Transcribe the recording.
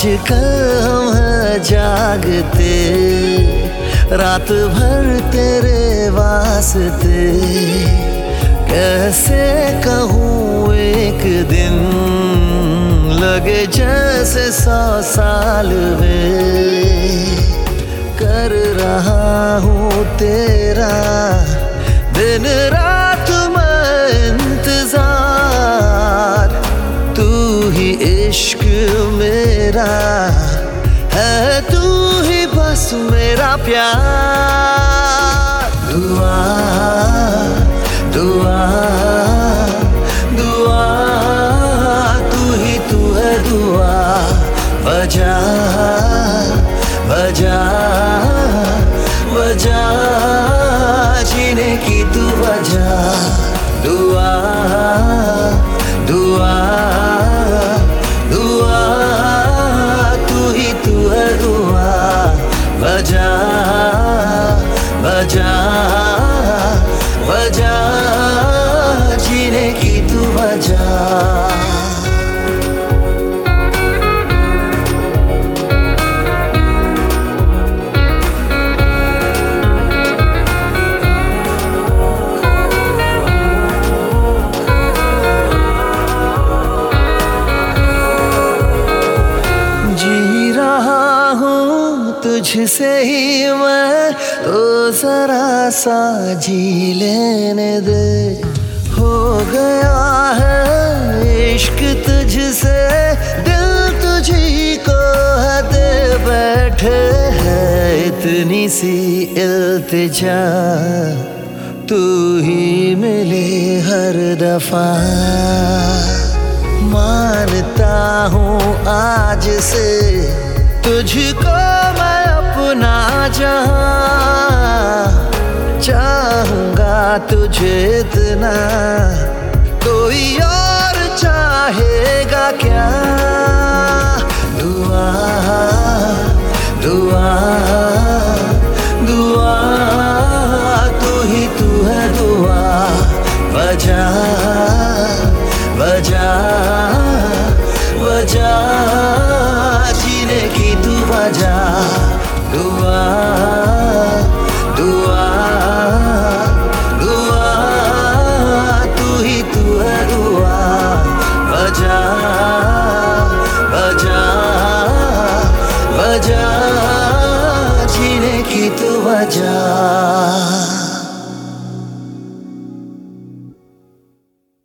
आजकल हम हैं जागते, रात भर तेरे वास्ते। कैसे कहूँ एक दिन लगे जैसे 100 साल में। कर रहा हूँ तेरा दिन रात मैं इंतजार। तू ही इश्क मेरा है, तू ही बस मेरा प्यार। दुआ दुआ दुआ, तू ही तू है दुआ। वजह वजह वजह जीने की तू वजह। दुआ दुआ दुआ, तू ही तू है दुआ। वजह वजह वजह जीने की तू वजह। तुझसे ही मैं तो जरा सा जी लेने दे। हो गया है इश्क तुझसे, दिल तुझी को है दे बैठे है। इतनी सी इल्तिजा तू ही मिले हर दफा। मानता हूँ आज से तुझको मैं अपना जहां। चाहूंगा तुझे इतना, कोई और चाहेगा क्या। दुआ दुआ दुआ, तू ही तू है दुआ। वजह वजह वजह जीने की तू वजह। दुआ दुआ दुआ, तू ही तू है दुआ। वजह वजह वजह जीने की तू वजह।